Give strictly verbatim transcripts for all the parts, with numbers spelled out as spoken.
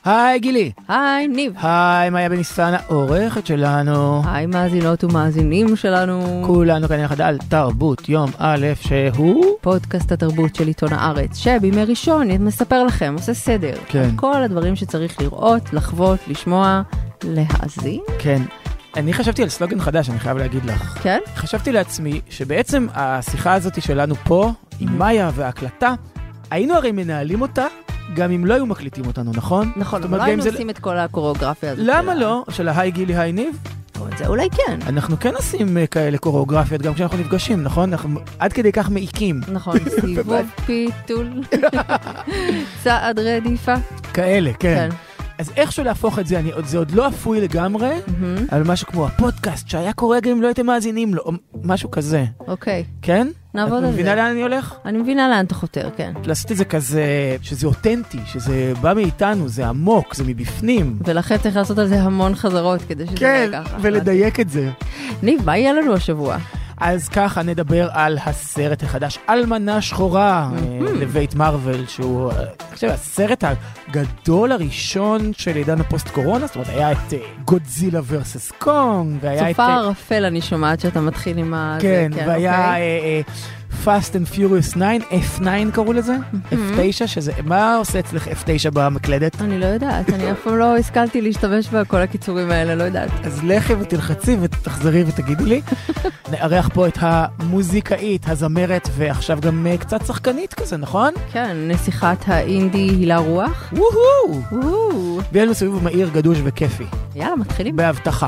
היי גילי. היי ניב. היי מאיה בניסן העורכת שלנו. היי מאזינות ומאזינים שלנו. כולנו כאן יחד על תרבות יום א' שהוא פודקאסט התרבות של עיתון הארץ, שבימי ראשון מספר לכם, עושה סדר. כן. כל הדברים שצריך לראות, לחוות, לשמוע, להאזין. כן. אני חשבתי על סלוגן חדש, אני חייב להגיד לך. כן? חשבתי לעצמי שבעצם השיחה הזאת שלנו פה, עם מאיה וההקלטה, היינו הרי מנהלים אותה, גם אם לא היו מקליטים אותנו, נכון? נכון, אבל לא היינו עושים את כל הקוריאוגרפיה הזאת. למה לא? של ההי גילי, היי ניב? זה אולי כן. אנחנו כן עושים כאלה קוריאוגרפיות, גם כשאנחנו נפגשים, נכון? אנחנו עד כדי כך מעיקים. נכון, סיבוב פיתול, צעד רדיפה. כאלה, כן. אז איכשהו להפוך את זה, אני, זה עוד לא אפוי לגמרי, mm-hmm. על משהו כמו הפודקאסט שהיה קורה גם אם לא הייתם מאזינים לו, משהו כזה. אוקיי. כן? נעבוד על זה. את מבינה לאן אני הולך? אני מבינה לאן אתה חותר, כן. לעשות את זה כזה, שזה אותנטי, שזה בא מאיתנו, זה עמוק, זה מבפנים. ולכן צריך לעשות על זה המון חזרות כדי שזה כן, יהיה ככה. ולדייק את זה. ניב, מה יהיה לנו השבוע? אז ככה נדבר על הסרט החדש, אלמנה שחורה, לבית מרוול, שהוא, אני חושב, הסרט הגדול הראשון של עידן הפוסט קורונה, זאת אומרת, היה את גודזילה ורסס קונג, והיה את... צופה ערפל, אני שומעת שאתה מתחיל עם ה... כן, והיה Fast and Furious תשע, אף תשע קראו לזה, אף תשע, שזה, מה עושה אצלך אף תשע במקלדת? אני לא יודעת, אני אף פעם לא השכלתי להשתמש בכל הקיצורים האלה, לא יודעת. אז לכי ותלחצי ותחזרי ותגידי לי. נערך פה את המוזיקאית, הזמרת, ועכשיו גם קצת שחקנית כזה, נכון? כן, נסיכת האינדי הילה רוח. וואו! וואו! ויהיה לנו סביב מהיר, גדוש וכיפי. יאללה, מתחילים. בהבטחה.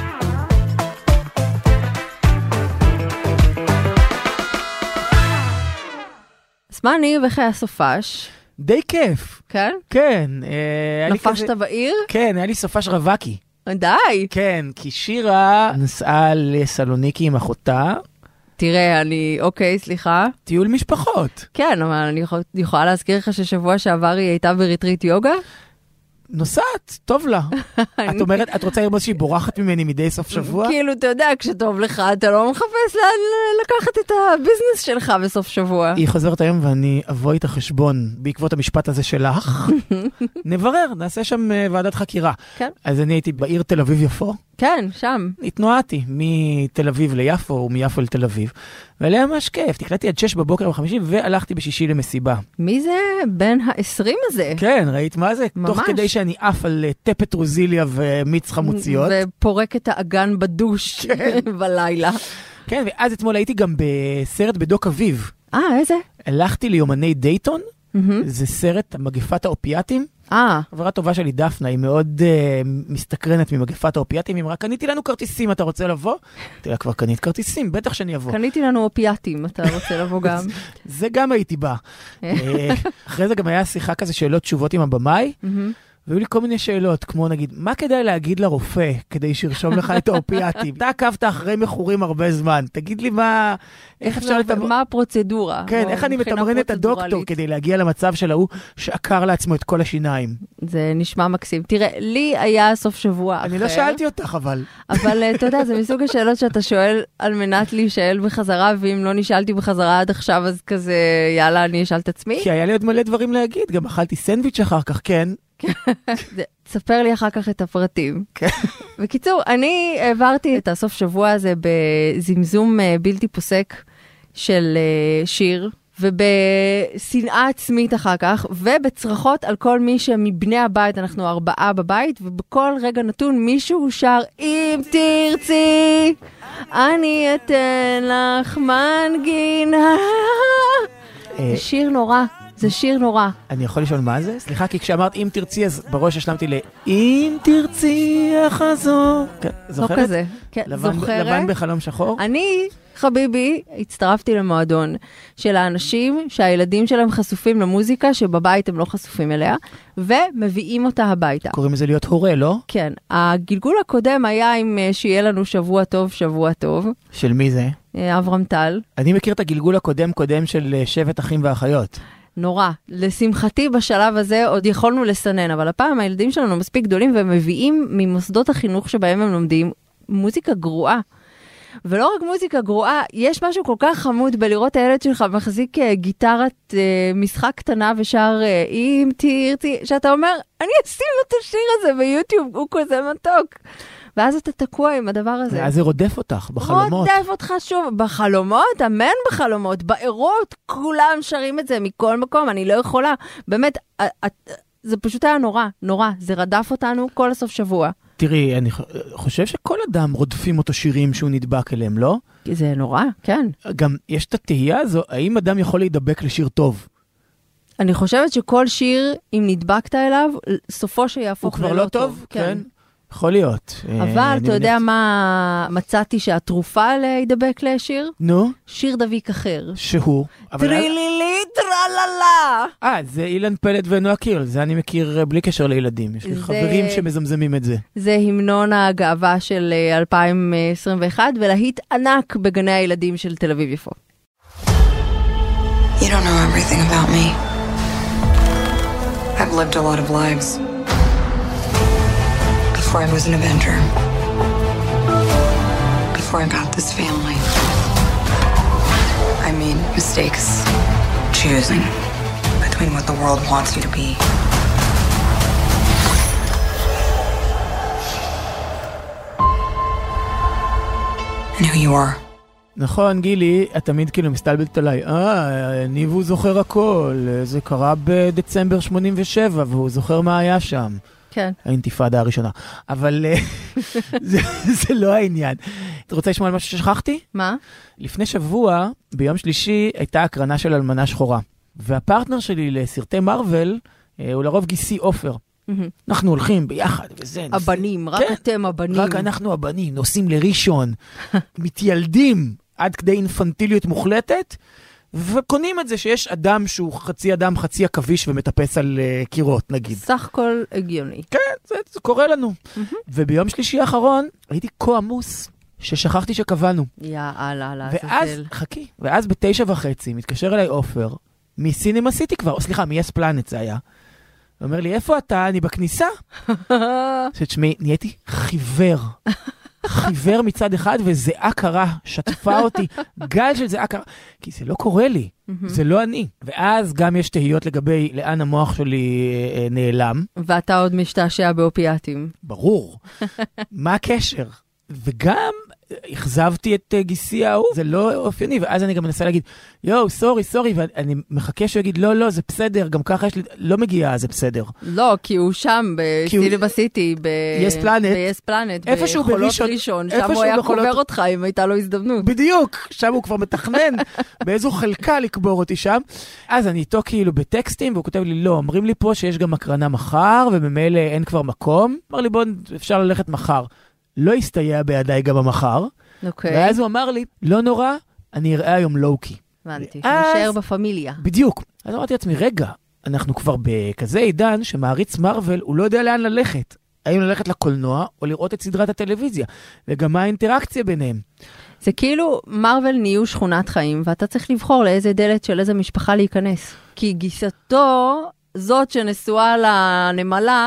מה אני וכי הסופש? די כיף. כן? כן. נפשת בעיר? כן, היה לי סופש רווקי. די. כן, כי שירה נסעה לסלוניקי עם אחותה. תראה, אני, אוקיי, סליחה. טיול משפחות. כן, אבל אני יכול, יכולה להזכיר לך ששבוע שעבר היא הייתה בריטריט יוגה? נוסעת, טוב לה. את אומרת, את רוצה לראות שהיא בורחת ממני מדי סוף שבוע? כאילו, אתה יודע, כשטוב לך, אתה לא מחפש לקחת את הביזנס שלך בסוף שבוע. היא חוזרת היום ואני אבוא איתה חשבון בעקבות המשפט הזה שלך. נברר, נעשה שם ועדת חקירה. כן. אז אני הייתי בעיר תל אביב יפו. כן, שם. התנועתי מתל אביב ליפו ומיפו לתל אביב. ועליה ממש כיף, תקלטתי עד שש בבוקר בחמישי והלכתי בשישי למסיבה. מי זה בן העשרים הזה? כן, ראית מה זה? ממש. תוך כדי שאני עף על טפת רוזיליה ומיץ חמוציות. ופורק את האגן בדוש בלילה. כן, ואז אתמול הייתי גם בסרט בדוק אביב. אה, איזה? הלכתי ליומני דייטון, זה סרט מגפת האופיאטים. אה. חברה טובה שלי דפנה, היא מאוד uh, מסתקרנת ממגפת האופיאטים, היא אמרה, קניתי לנו כרטיסים, אתה רוצה לבוא? תראה, כבר קנית כרטיסים, בטח שאני אבוא. קניתי לנו אופיאטים, אתה רוצה לבוא גם? זה גם הייתי בא. אחרי זה גם היה שיחה כזה, שאלות תשובות עם הבמאי, והיו לי כל מיני שאלות, כמו נגיד, מה כדאי להגיד לרופא כדי שירשום לך את האופיאטים? אתה עקבת אחרי מכורים הרבה זמן, תגיד לי מה, איך אפשר לתמרן... מה הפרוצדורה? כן, איך אני מתמרן את הדוקטור כדי להגיע למצב של ההוא שעקר לעצמו את כל השיניים? זה נשמע מקסים. תראה, לי היה סוף שבוע אחר. אני לא שאלתי אותך, אבל... אבל אתה יודע, זה מסוג השאלות שאתה שואל על מנת להישאל בחזרה, ואם לא נשאלתי בחזרה עד עכשיו, אז כזה, יאללה, אני אשאל את עצמי. כי היה לי עוד מלא דברים להגיד, גם אכלתי סנדוויץ' אחר כך, כן. תספר לי אחר כך את הפרטים. בקיצור, אני העברתי את הסוף שבוע הזה בזמזום בלתי פוסק של שיר, ובשנאה עצמית אחר כך, ובצרחות על כל מי שמבני הבית, אנחנו ארבעה בבית, ובכל רגע נתון מישהו שר, אם תרצי, אני אתן לך מנגינה. זה שיר נורא. זה שיר נורא. אני יכול לשאול מה זה? סליחה, כי כשאמרת אם תרצי, אז בראש השלמתי ל... אם תרצי אחזור. זוכרת? לא כזה. כן, זוכרת. לבן בחלום שחור? אני, חביבי, הצטרפתי למועדון של האנשים שהילדים שלהם חשופים למוזיקה, שבבית הם לא חשופים אליה, ומביאים אותה הביתה. קוראים לזה להיות הורה, לא? כן. הגלגול הקודם היה עם שיהיה לנו שבוע טוב, שבוע טוב. של מי זה? אברהם טל. אני מכיר את הגלגול הקודם קודם של שבט אחים ואחיות. נורא. לשמחתי בשלב הזה עוד יכולנו לסנן, אבל הפעם הילדים שלנו מספיק גדולים והם מביאים ממוסדות החינוך שבהם הם לומדים מוזיקה גרועה. ולא רק מוזיקה גרועה, יש משהו כל כך חמוד בלראות הילד שלך מחזיק גיטרת משחק קטנה ושר אם תרצי, שאתה אומר, אני אשים לו את השיר הזה ביוטיוב, הוא כזה מתוק. ואז אתה תקוע עם הדבר הזה. ואז זה רודף אותך בחלומות. רודף אותך שוב, בחלומות, אמן בחלומות, בעירות, כולם שרים את זה מכל מקום, אני לא יכולה. באמת, זה פשוט היה נורא, נורא, זה רדף אותנו כל הסוף שבוע. תראי, אני חושב שכל אדם רודפים אותו שירים שהוא נדבק אליהם, לא? זה נורא, כן. גם יש את התהייה הזו, האם אדם יכול להידבק לשיר טוב? אני חושבת שכל שיר, אם נדבקת אליו, סופו שיהפוך ללא טוב. הוא כבר לא טוב? כן. יכול להיות. אבל אתה יודע מה מצאתי שהתרופה להידבק לשיר? נו? שיר דביק אחר. שהוא? טרילילי טרללה. אה, זה אילן פלד ונועה קירל, זה אני מכיר בלי קשר לילדים. יש לי חברים שמזמזמים את זה. זה המנון הגאווה של אלפיים עשרים ואחת, ולהיט ענק בגני הילדים של תל אביב יפו. You don't know everything about me. I've lived a lot of lives. Before I was an Avenger. Before I got this family. I made mistakes choosing between what the world wants you to be. And who you are. נכון, גילי, את תמיד כאילו מסתלבלת עליי, אה, ניב הוא זוכר הכל, זה קרה בדצמבר שמונים ושבע, והוא זוכר מה היה שם. כן. האינתיפאדה הראשונה. אבל זה, זה לא העניין. את רוצה לשמוע על משהו ששכחתי? מה? לפני שבוע, ביום שלישי, הייתה הקרנה של אלמנה שחורה. והפרטנר שלי לסרטי מרוול, הוא לרוב גיסי אופר. אנחנו הולכים ביחד וזה. הבנים, רק אתם הבנים. רק אנחנו הבנים, נוסעים לראשון, מתיילדים עד כדי אינפנטיליות מוחלטת, וקונים את זה שיש אדם שהוא חצי אדם, חצי עכביש ומטפס על uh, קירות, נגיד. סך הכל הגיוני. כן, זה, זה קורה לנו. Mm-hmm. וביום שלישי האחרון הייתי כה עמוס ששכחתי שקבענו. יאללה, יאללה, ואז, חכי, ואז בתשע וחצי מתקשר אליי אופר, מסינמה סיטי כבר, או סליחה, מ-Yes Planet זה היה. הוא אומר לי, איפה אתה? אני בכניסה? שתשמעי, נהייתי חיוור. חיוור מצד אחד, וזיעה קרה, שטפה אותי, גל של זיעה קרה, כי זה לא קורה לי, זה לא אני. ואז גם יש תהיות לגבי לאן המוח שלי אה, נעלם. ואתה עוד משתעשע באופיאטים. ברור. מה הקשר? וגם החזבתי את uh, גיסי ההוא, זה לא אופייני, ואז אני גם מנסה להגיד, יו, סורי, סורי, ואני מחכה שהוא יגיד, לא, לא, זה בסדר, גם ככה יש לי, לא מגיע, זה בסדר. לא, כי הוא שם, בסינמה סיטי, ב-Yes Planet, ב-Yes Planet, איפשהו בחולות ראשון, שם הוא היה קובר אותך, אם הייתה לו הזדמנות. בדיוק, שם הוא כבר מתכנן, באיזו חלקה לקבור אותי שם. אז אני איתו כאילו בטקסטים, והוא כותב לי, לא, אומרים לי פה שיש גם הקרנה מחר, ובמילא אין כבר מקום. אמר לי, בוא, אפשר ללכת מחר. לא הסתייע בידיי גם המחר. אוקיי. ואז הוא אמר לי, לא נורא, אני אראה היום לוקי. הבנתי, שנשאר בפמיליה. בדיוק. אז אמרתי לעצמי, רגע, אנחנו כבר בכזה עידן שמעריץ מרוול, הוא לא יודע לאן ללכת. האם ללכת לקולנוע או לראות את סדרת הטלוויזיה. וגם מה האינטראקציה ביניהם. זה כאילו מרוול נהיו שכונת חיים, ואתה צריך לבחור לאיזה דלת של איזה משפחה להיכנס. כי גיסתו, זאת שנשואה לנמלה,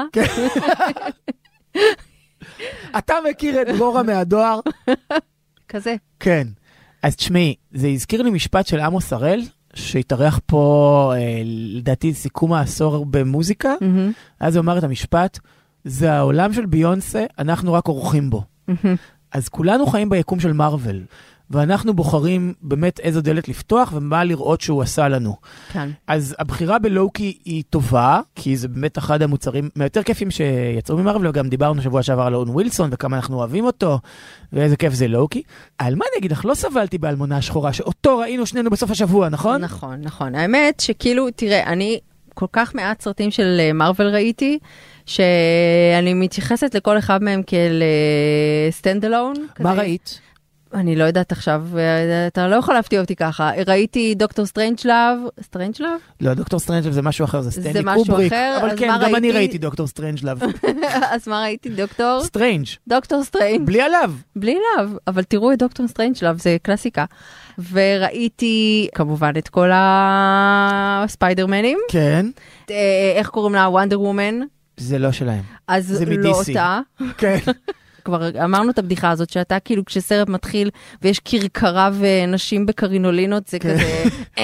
אתה מכיר את דבורה מהדואר? כזה. כן. אז תשמעי, זה הזכיר לי משפט של עמוס הראל, שהתארח פה, אה, לדעתי, סיכום העשור במוזיקה. Mm-hmm. אז הוא אמר את המשפט, זה העולם של ביונסה, אנחנו רק אורחים בו. Mm-hmm. אז כולנו חיים ביקום של מרוול, ואנחנו בוחרים באמת איזו דלת לפתוח, ומה לראות שהוא עשה לנו. כן. אז הבחירה בלוקי היא טובה, כי זה באמת אחד המוצרים מהיותר כיפים שיצאו ממרוול, וגם דיברנו שבוע שעבר על און ווילסון, וכמה אנחנו אוהבים אותו, ואיזה כיף זה לוקי. על מה אני אגיד לך? לא סבלתי באלמונה השחורה, שאותו ראינו שנינו בסוף השבוע, נכון? נכון, נכון. האמת שכאילו, תראה, אני כל כך מעט סרטים של מרוול ראיתי, שאני מתייחסת לכל אחד מהם כאל סטנד אלון. מה ראית? אני לא יודעת עכשיו, אתה לא יכול להפתיע אותי ככה. ראיתי דוקטור סטרנג'לאב, סטרנג'לאב? לא, דוקטור סטרנג'לאב זה משהו אחר, זה סטנלי זה משהו קובריק. אחר, אבל כן, גם ראיתי... אני ראיתי דוקטור סטרנג'לאב. אז מה ראיתי? דוקטור? סטרנג'. דוקטור סטרנג'. בלי עליו. בלי עליו, אבל תראו את דוקטור סטרנג'לאב, זה קלאסיקה. וראיתי כמובן את כל הספיידרמנים. כן. איך קוראים לה? וונדר וומן. זה לא שלהם. אז לא אותה. כן. כבר אמרנו את הבדיחה הזאת, שאתה כאילו כשסרט מתחיל ויש קרקרה ונשים בקרינולינות, זה כזה...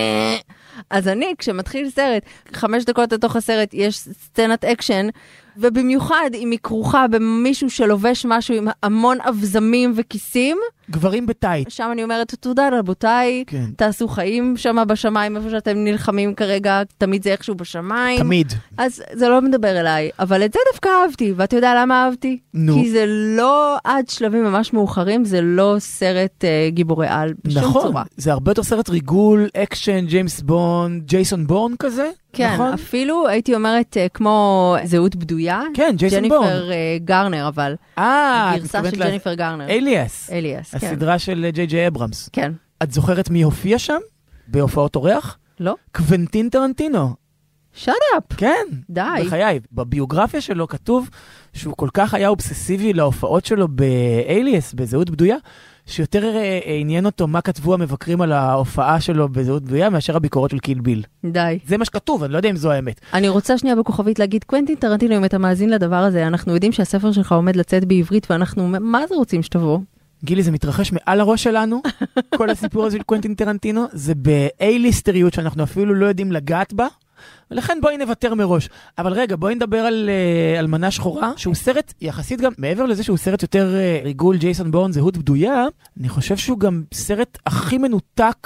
אז אני, כשמתחיל סרט, חמש דקות לתוך הסרט, יש סצנת אקשן, ובמיוחד אם היא כרוכה במישהו שלובש משהו עם המון אבזמים וכיסים. גברים בטייט. שם אני אומרת, תודה רבותיי, כן. תעשו חיים שם בשמיים, איפה שאתם נלחמים כרגע, תמיד זה איכשהו בשמיים. תמיד. אז זה לא מדבר אליי, אבל את זה דווקא אהבתי, ואתה יודע למה אהבתי? נו. כי זה לא עד שלבים ממש מאוחרים, זה לא סרט אה, גיבורי על בשום נכון, צורה. זה הרבה יותר סרט ריגול, אקשן, ג'יימס בונד, ג'ייסון בורן כזה. כן, נכון? אפילו הייתי אומרת uh, כמו זהות בדויה. כן, ג'ייסון בורן. ג'ניפר uh, גרנר, אבל. אה, גרסה של ג'ניפר גרנר. אליאס. אליאס, כן. הסדרה של ג'יי ג'יי אברמס. כן. את זוכרת מי הופיע שם? בהופעות אורח? לא. קוונטין טרנטינו. שט אפ. כן. די. בחיי. בביוגרפיה שלו כתוב שהוא כל כך היה אובססיבי להופעות שלו באליאס, בזהות בדויה, שיותר עניין אותו מה כתבו המבקרים על ההופעה שלו בזהות בדויה, מאשר הביקורות של קיל ביל. די. זה מה שכתוב, אני לא יודע אם זו האמת. אני רוצה שנייה בכוכבית להגיד, קוונטין טרנטינו, אם אתה מאזין לדבר הזה, אנחנו יודעים שהספר שלך עומד לצאת בעברית, ואנחנו, מה זה רוצים שתבוא? גילי, זה מתרחש מעל הראש שלנו, כל הסיפור הזה של קוונטין טרנטינו, זה ב-A-ליסטריות שאנחנו אפילו לא יודעים לגעת בה, ולכן בואי נוותר מראש. אבל רגע, בואי נדבר על uh, אלמנה שחורה, שהוא סרט, יחסית גם, מעבר לזה שהוא סרט יותר uh, ריגול, ג'ייסון בורן, זהות בדויה, אני חושב שהוא גם סרט הכי מנותק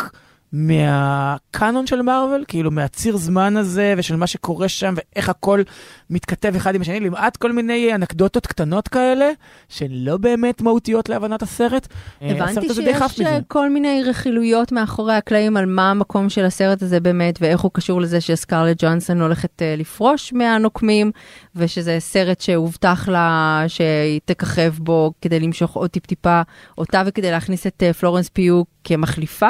מהקאנון של מארוול, כאילו מהציר זמן הזה, ושל מה שקורה שם, ואיך הכל מתכתב אחד עם השני, למעט כל מיני אנקדוטות קטנות כאלה, שהן לא באמת מהותיות להבנת הסרט. הבנתי שיש כל מיני רכילויות מאחורי הקלעים, על מה המקום של הסרט הזה באמת, ואיך הוא קשור לזה שסקרלט ג'ונסון הולכת לפרוש מהנוקמים, ושזה סרט שהובטח לה שהיא תככב בו, כדי למשוך עוד טיפ-טיפה אותה, וכדי להכניס את פלורנס פיו כמחליפה.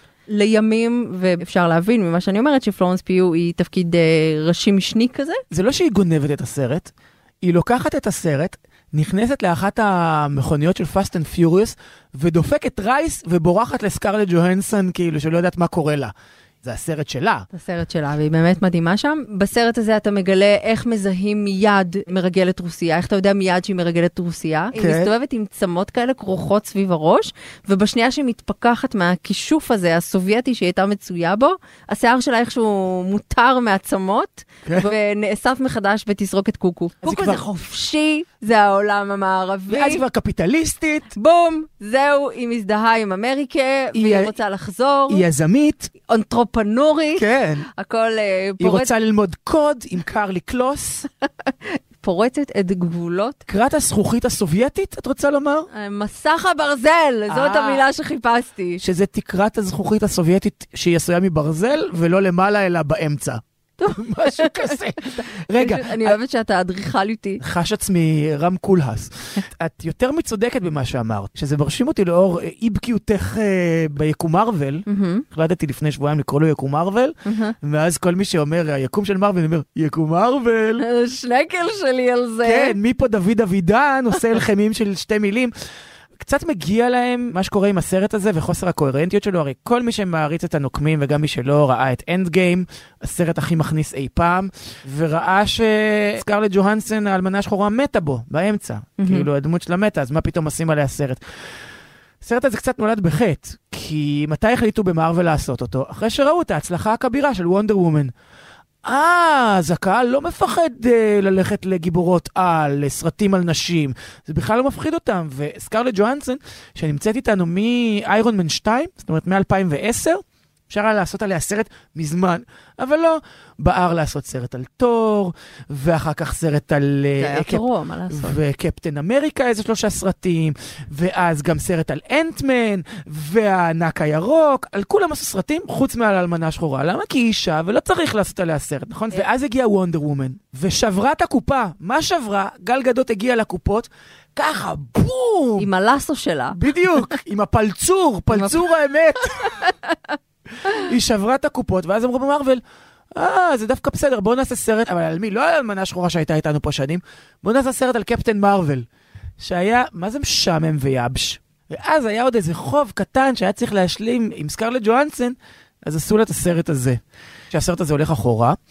לימים, ואפשר להבין ממה שאני אומרת, שפלורנס פיו היא תפקיד אה, ראשי משני כזה. זה לא שהיא גונבת את הסרט, היא לוקחת את הסרט, נכנסת לאחת המכוניות של Fast and Furious, ודופקת רייס ובורחת לסקרלט ג'והנסון, כאילו שלא יודעת מה קורה לה. זה הסרט שלה. זה הסרט שלה, והיא באמת מדהימה שם. בסרט הזה אתה מגלה איך מזהים מיד מרגלת רוסיה, איך אתה יודע מיד שהיא מרגלת רוסיה. Okay. היא מסתובבת עם צמות כאלה כרוכות סביב הראש, ובשנייה שהיא מתפקחת מהכישוף הזה, הסובייטי שהיא הייתה מצויה בו, השיער שלה איכשהו מותר מהצמות, okay. ונאסף מחדש ותסרוק קוקו. קוקו כבר... זה חופשי, זה העולם המערבי. ואז כבר קפיטליסטית. בום, זהו, היא מזדהה עם אמריקה, היא... והיא רוצה לחזור. היא יזמית. אנתרופנורית. כן. הכל פורט. היא רוצה ללמוד קוד עם קרלי קלוס. פורצת את גבולות. קראת הזכוכית הסובייטית, את רוצה לומר? מסך הברזל, זאת המילה שחיפשתי. שזה תקרת הזכוכית הסובייטית שהיא עשויה מברזל, ולא למעלה אלא באמצע. משהו כזה. רגע. אני אוהבת שאתה אדריכליותי. חש עצמי רם קולהס. את יותר מצודקת במה שאמרת, שזה מרשים אותי לאור אי בקיאותך ביקום מארוול. החלטתי לפני שבועיים לקרוא לו יקום מארוול, ואז כל מי שאומר, היקום של מארוול, אומר, יקום מארוול. שנקל שלי על זה. כן, מי פה דוד אבידן, עושה אלחמים של שתי מילים. קצת מגיע להם מה שקורה עם הסרט הזה וחוסר הקוהרנטיות שלו, הרי כל מי שמעריץ את הנוקמים וגם מי שלא ראה את אנד גיים, הסרט הכי מכניס אי פעם, וראה שסקרלט ג'והנסון, האלמנה השחורה, מתה בו, באמצע. Mm-hmm. כאילו הדמות שלה מתה, אז מה פתאום עושים עליה סרט? הסרט הזה קצת נולד בחטא, כי מתי החליטו במארוול לעשות אותו? אחרי שראו את ההצלחה הכבירה של וונדר וומן. אה, אז הקהל לא מפחד אה, ללכת לגיבורות על, לסרטים על נשים. זה בכלל לא מפחיד אותם. וסקרלט ג'והנסון, שנמצאת איתנו מאיירון מן שתיים, זאת אומרת מ-אלפיים ועשר, אפשר היה לעשות עליה סרט מזמן, אבל לא. בער לעשות סרט על תור, ואחר כך סרט על... זה היה תורו, מה לעשות? וקפטן אמריקה, איזה שלושה סרטים, ואז גם סרט על אנטמן, והענק הירוק, על כולם עשו סרטים, חוץ מעל האלמנה השחורה. למה? כי היא אישה, ולא צריך לעשות עליה סרט, נכון? ואז הגיעה וונדר וומן, ושברה את הקופה. מה שברה? גל גדות הגיע לקופות, ככה, בום! עם הלסו שלה. בדיוק, עם הפלצור, פלצור האמת. היא שברה את הקופות, ואז אמרו במארוול, אה, זה דווקא בסדר, בואו נעשה סרט, אבל על מי? לא על אלמנה שחורה שהייתה איתנו פה שנים, בואו נעשה סרט על קפטן מארוול, שהיה, מה זה משעמם ויבש? ואז היה עוד איזה חוב קטן שהיה צריך להשלים עם סקרלט ג'והנסון, אז עשו לה את הסרט הזה. כשהסרט הזה הולך אחורה,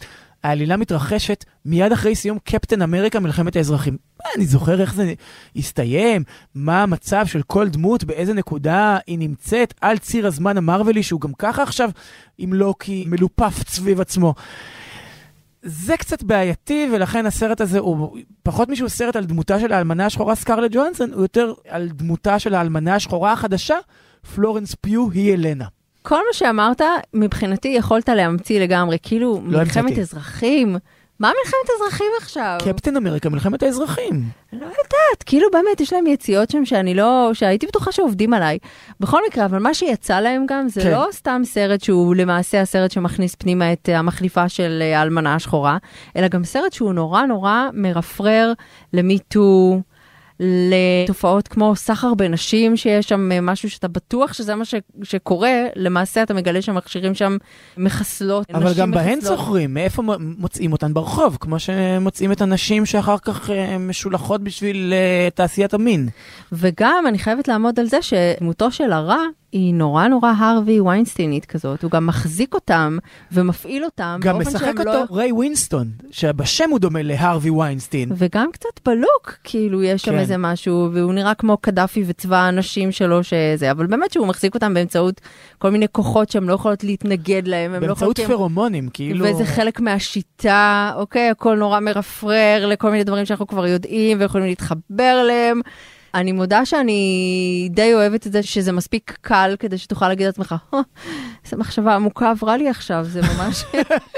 העלילה מתרחשת מיד אחרי סיום קפטן אמריקה מלחמת האזרחים. אני זוכר איך זה הסתיים, מה המצב של כל דמות, באיזה נקודה היא נמצאת על ציר הזמן המרולי, שהוא גם ככה עכשיו עם לוקי מלופף סביב עצמו. זה קצת בעייתי, ולכן הסרט הזה הוא פחות משהו סרט על דמותה של האלמנה השחורה סקרלט ג'ואנסון, הוא יותר על דמותה של האלמנה השחורה החדשה, פלורנס פיו היא אלנה. כל מה שאמרת, מבחינתי יכולת להמציא לגמרי, כאילו לא מלחמת המצאתי. אזרחים. מה מלחמת אזרחים עכשיו? קפטן אמריקה, מלחמת האזרחים. לא יודעת, כאילו באמת יש להם יציאות שם שאני לא, שהייתי בטוחה שעובדים עליי. בכל מקרה, אבל מה שיצא להם גם, זה כן. לא סתם סרט שהוא למעשה הסרט שמכניס פנימה את המחליפה של האלמנה השחורה, אלא גם סרט שהוא נורא נורא מרפרר למיטו, לתופעות כמו סחר בנשים, שיש שם משהו שאתה בטוח שזה מה ש, שקורה, למעשה אתה מגלה שהמכשירים שם מחסלות. אבל גם בהן מחסלות. זוכרים, מאיפה מוצאים אותן ברחוב, כמו שמוצאים את הנשים שאחר כך משולחות בשביל תעשיית המין. וגם אני חייבת לעמוד על זה שדמותו של הרע, היא נורא נורא הרווי ויינסטינית כזאת, הוא גם מחזיק אותם ומפעיל אותם. גם משחק אותו לא... ריי ווינסטון, שבשם הוא דומה להרווי ויינסטין. וגם קצת בלוק, כאילו יש שם כן. איזה משהו, והוא נראה כמו קדאפי וצבא האנשים שלו שזה, אבל באמת שהוא מחזיק אותם באמצעות כל מיני כוחות שהם לא יכולות להתנגד להם. באמצעות לא פרומונים, כאילו... וזה חלק מהשיטה, אוקיי, הכל נורא מרפרר לכל מיני דברים שאנחנו כבר יודעים ויכולים להתחבר להם. אני מודה שאני די אוהבת את זה, שזה מספיק קל כדי שתוכל להגיד לעצמך, איזו מחשבה עמוקה עברה לי עכשיו, זה ממש...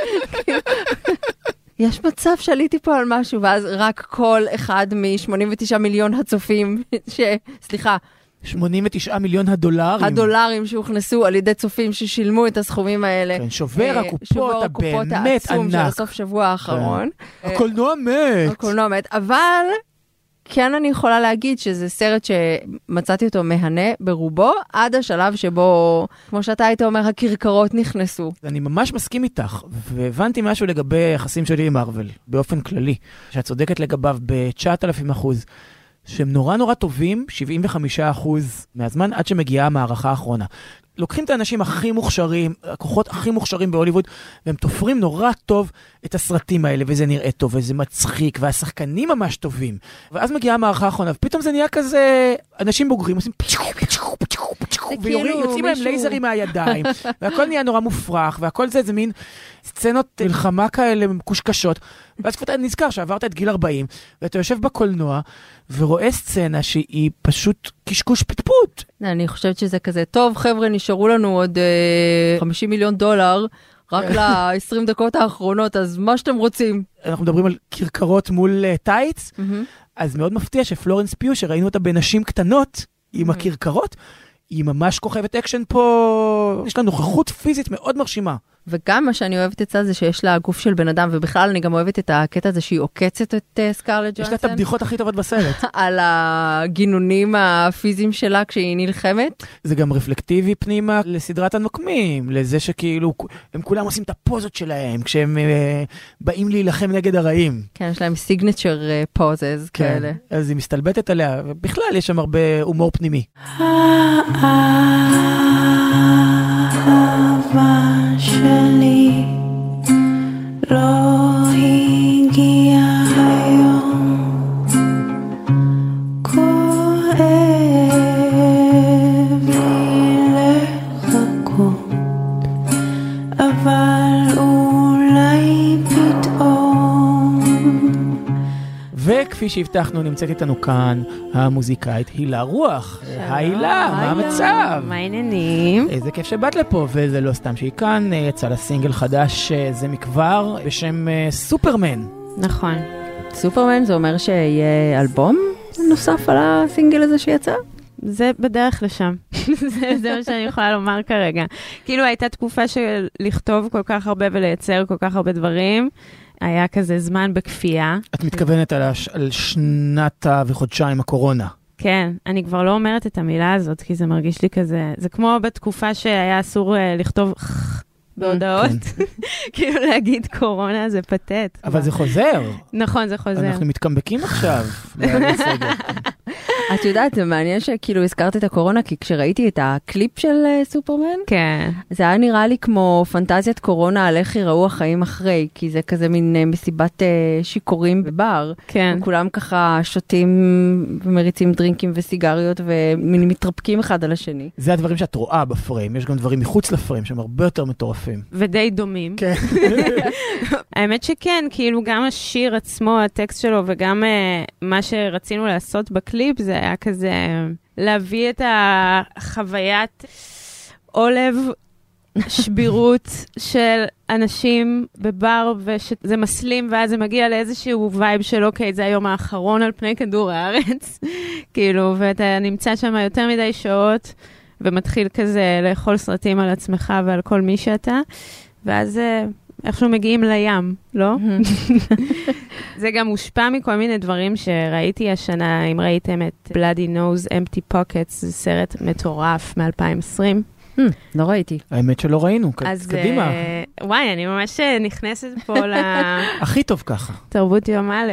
יש מצב שעליתי פה על משהו, ואז רק כל אחד מ-שמונים ותשעה מיליון הצופים, ש... סליחה, שמונים ותשעה מיליון הדולרים. הדולרים שהוכנסו על ידי צופים ששילמו את הסכומים האלה. כן, שובר הקופות הבאמת העצום ענק. של הסוף שבוע האחרון. הקולנוע מת. הקולנוע מת, אבל... כן, אני יכולה להגיד שזה סרט שמצאתי אותו מהנה ברובו, עד השלב שבו, כמו שאתה היית אומר, הכרכרות נכנסו. אני ממש מסכים איתך, והבנתי משהו לגבי היחסים שלי עם מארוול, באופן כללי, שאת צודקת לגביו ב-תשעת אלפים אחוז, שהם נורא נורא טובים, שבעים וחמישה אחוז מהזמן, עד שמגיעה המערכה האחרונה. לוקחים את האנשים הכי מוכשרים, הכוחות הכי מוכשרים בהוליווד, והם תופרים נורא טוב את הסרטים האלה, וזה נראה טוב, וזה מצחיק, והשחקנים ממש טובים. ואז מגיעה המערכה האחרונה, ופתאום זה נהיה כזה, אנשים בוגרים עושים פצ'ו, פצ'ו, פצ'ו, פצ'ו, ויוצאים להם לייזרים מהידיים, והכל נהיה נורא מופרך, והכל זה איזה מין סצנות מלחמה כאלה מקושקשות, ואז אתה נזכר שעברת את גיל ארבעים, ואתה יושב בקולנוע, ורואה סצנה שהיא פשוט קשקוש פטפוט. אני חושבת שזה כזה, טוב חבר'ה, נשארו לנו עוד חמישים מיליון דולר, רק ל-עשרים דקות האחרונות, אז מה שאתם רוצים. אנחנו מדברים על כרכרות מול טייץ, אז מאוד מפתיע שפלורנס פיו, שראינו אותה בנשים קטנות, עם הכרכרות, היא ממש כוכבת אקשן פה, יש לה נוכחות פיזית מאוד מרשימה. וגם מה שאני אוהבת אצלה זה שיש לה גוף של בן אדם, ובכלל אני גם אוהבת את הקטע הזה שהיא עוקצת את סקרלט ג'ואנסון. יש לה את הבדיחות הכי טובות בסרט. על הגינונים הפיזיים שלה כשהיא נלחמת. זה גם רפלקטיבי פנימה לסדרת הנוקמים, לזה שכאילו הם כולם עושים את הפוזות שלהם, כשהם באים להילחם נגד הרעים. כן, יש להם סיגנצ'ר פוזז כאלה. אז היא מסתלבטת עליה, ובכלל יש שם הרבה הומור פנימי. שלי לא הגיע היום כואב לי לחכות אבל אולי פתאום. וכפי שהבטחנו נמצאת איתנו כאן המוזיקאית הילה רוח. הילה, מה המצב? מה העניינים? איזה כיף שבאת לפה, וזה לא סתם שהיא כאן, יצא לה סינגל חדש זה מכבר בשם סופרמן. נכון. סופרמן זה אומר שיהיה אלבום נוסף על הסינגל הזה שיצא? זה בדרך לשם. זה, זה מה שאני יכולה לומר כרגע. כאילו הייתה תקופה של לכתוב כל כך הרבה ולייצר כל כך הרבה דברים. היה כזה זמן בכפייה. את מתכוונת על, הש... על שנת וחודשיים הקורונה. כן, אני כבר לא אומרת את המילה הזאת, כי זה מרגיש לי כזה, זה כמו בתקופה שהיה אסור uh, לכתוב בהודעות, כאילו להגיד קורונה זה פתט. אבל זה חוזר. נכון, זה חוזר. אנחנו מתקמבקים עכשיו. את יודעת, זה מעניין שכאילו הזכרת את הקורונה, כי כשראיתי את הקליפ של סופרמן, כן. זה היה נראה לי כמו פנטזיית קורונה על איך יראו החיים אחרי, כי זה כזה מין מסיבת שיכורים בבר. כן. כולם ככה שותים ומריצים דרינקים וסיגריות ומתרפקים אחד על השני. זה הדברים שאת רואה בפריים, יש גם דברים מחוץ לפריים שהם הרבה יותר מטורפים. ודי דומים. כן. האמת שכן, כאילו גם השיר עצמו, הטקסט שלו, וגם uh, מה שרצינו לעשות בקליפ, זה היה כזה להביא את החוויית עולב, שבירות של אנשים בבר, ושזה מסלים, ואז זה מגיע לאיזשהו וייב של אוקיי, זה היום האחרון על פני כדור הארץ, כאילו, ואתה נמצא שם יותר מדי שעות, ומתחיל כזה לאכול סרטים על עצמך ועל כל מי שאתה, ואז איכשהו מגיעים לים, לא? זה גם מושפע מכל מיני דברים שראיתי השנה, אם ראיתם את Bloody Nose Empty Pockets, זה סרט מטורף מ-אלפיים עשרים. לא ראיתי. האמת שלא ראינו, קדימה. וואי, אני ממש נכנסת פה ל... הכי טוב ככה. תרבות יום א'.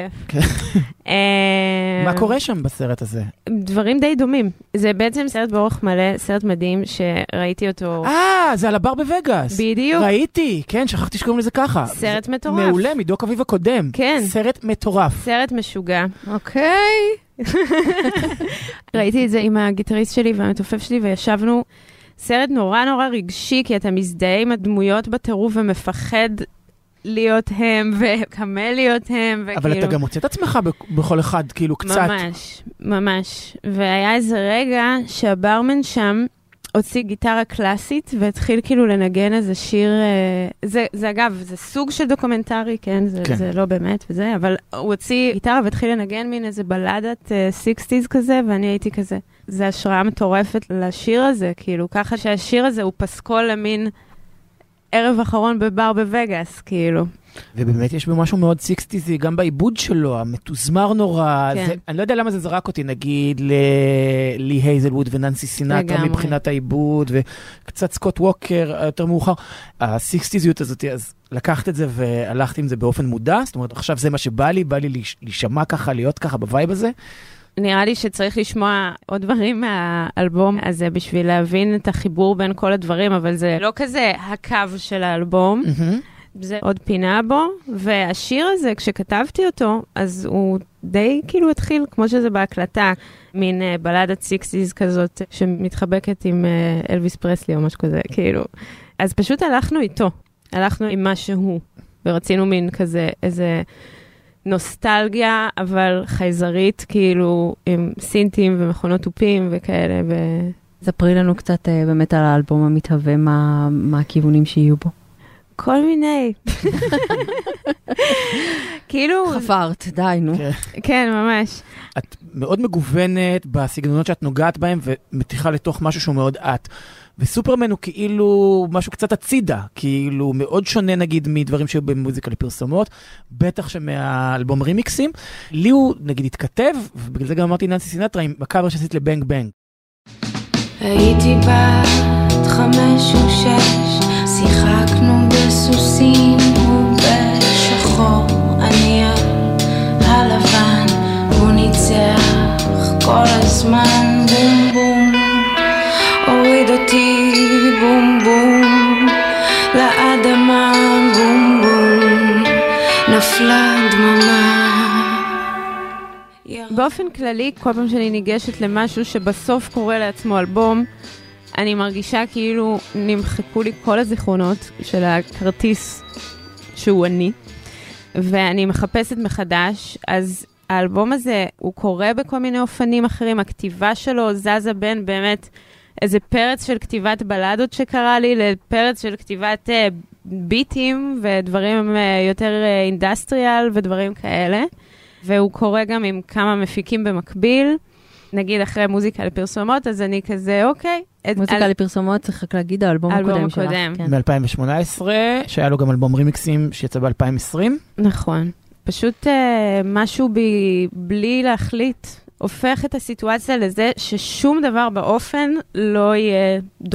מה קורה שם בסרט הזה? דברים די דומים. זה בעצם סרט באורך מלא, סרט מדהים שראיתי אותו... אה, זה על הבר בווגאס. בדיוק. ראיתי, כן, שכחתי שקוראים לזה ככה. סרט מטורף. מעולה, מדוק אביב הקודם. כן. סרט מטורף. סרט משוגע. אוקיי. ראיתי את זה עם הגיטריסט שלי והמתופף שלי, וישבנו... סרט נורא נורא רגשי, כי אתה מזדהה עם הדמויות בטירוף ומפחד להיות הם, וקמה להיות הם, וכאילו... אבל אתה גם מוצא את עצמך בכל אחד, כאילו קצת. ממש, ממש. והיה איזה רגע שהברמן שם הוציא גיטרה קלאסית, והתחיל כאילו לנגן איזה שיר... זה, זה אגב, זה סוג של דוקומנטרי, כן? זה, כן. זה לא באמת וזה, אבל הוא הוציא גיטרה והתחיל לנגן מין איזה בלדת סיקסטיז כזה, ואני הייתי כזה... זה השראה מטורפת לשיר הזה, כאילו, ככה שהשיר הזה הוא פסקול למין ערב אחרון בבר בווגאס, כאילו. ובאמת יש בו משהו מאוד סיקסטיזי, גם בעיבוד שלו, המתוזמר נורא. כן. זה, אני לא יודע למה זה זרק אותי, נגיד, ללי הייזלווד וננסי סינטרה מבחינת העיבוד, וקצת סקוט ווקר יותר מאוחר. הסיקסטיזיות הזאת, אז לקחת את זה והלכתי עם זה באופן מודע, זאת אומרת, עכשיו זה מה שבא לי, בא לי להישמע ככה, להיות ככה בווייב הזה. נראה לי שצריך לשמוע עוד דברים מהאלבום הזה בשביל להבין את החיבור בין כל הדברים, אבל זה לא כזה הקו של האלבום, זה עוד פינה בו, והשיר הזה, כשכתבתי אותו, אז הוא די כאילו התחיל, כמו שזה בהקלטה, מין בלדת סיקסטיז כזאת, שמתחבקת עם אלוויס פרסלי או משהו כזה, כאילו. אז פשוט הלכנו איתו, הלכנו עם מה שהוא, ורצינו מין כזה, איזה... נוסטלגיה, אבל חייזרית, כאילו, עם סינטים ומכונות טופים וכאלה. ו... ספרי לנו קצת uh, באמת על האלבום המתהווה, מה, מה הכיוונים שיהיו בו. כל מיני. כאילו... חפרת, די, נו. כן. כן, ממש. את מאוד מגוונת בסגנונות שאת נוגעת בהם, ומתיחה לתוך משהו שהוא מאוד את. וסופרמן הוא כאילו משהו קצת הצידה, כאילו מאוד שונה נגיד מדברים שהיו במוזיקה לפרסומות, בטח שמהאלבום רימיקסים. לי הוא נגיד התכתב, ובגלל זה גם אמרתי ננסי סינטרה עם הקאבר שעשית לבנג בנג. הייתי בת חמש או שש, שיחקנו בסוסים ובשחור, אני על הלבן, הוא ניצח כל הזמן, בום בום הוריד אותי בום בום לאדמה, בום בום נפלה דממה. באופן כללי, כל פעם שאני ניגשת למשהו שבסוף קורא לעצמו אלבום, אני מרגישה כאילו נמחקו לי כל הזיכרונות של הכרטיס שהוא אני, ואני מחפשת מחדש. אז האלבום הזה הוא קורא בכל מיני אופנים אחרים, הכתיבה שלו זזה בין באמת איזה פרץ של כתיבת בלדות שקרה לי, לפרץ של כתיבת uh, ביטים ודברים uh, יותר uh, אינדסטריאל ודברים כאלה. והוא קורא גם עם כמה מפיקים במקביל. נגיד אחרי מוזיקה לפרסומות, אז אני כזה, אוקיי. מוזיקה על... לפרסומות, צריך רק להגיד, האלבום הקודם שלך. כן. מ-אלפיים שמונה עשרה, שהיה לו גם אלבום רימיקסים שיצא ב-אלפיים עשרים. נכון. פשוט uh, משהו ב... בלי להחליט. הופך את הסיטואציה לזה ששום דבר באופן לא יהיה דומה.